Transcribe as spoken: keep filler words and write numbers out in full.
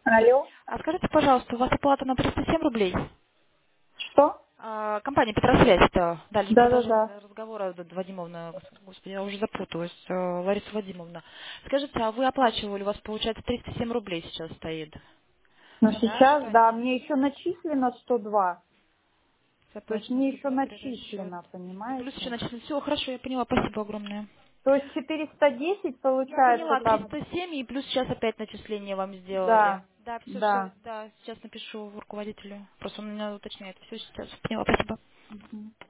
Алло. А скажите, пожалуйста, у вас оплата на триста семь рублей? Что? А, компания Петросвязь, это дальше Да-да-да. продолжение разговора, Д- Вадимовна, господи, я уже запуталась, э, Лариса Вадимовна. Скажите, а вы оплачивали, у вас получается триста семь рублей сейчас стоит? Но Да, сейчас, да, ранее. мне еще начислено сто два. То есть Оплачено мне еще сто два перерасчет. начислено, И плюс еще понимаете? начислено. Все, хорошо, я поняла, спасибо огромное. То есть четыреста десять Я получается поняла, там. триста семь и плюс сейчас опять начисление вам сделали. Да, Да, все, все, да. да, сейчас напишу руководителю. Просто он меня уточняет. Все, сейчас поняла, спасибо. Мгм.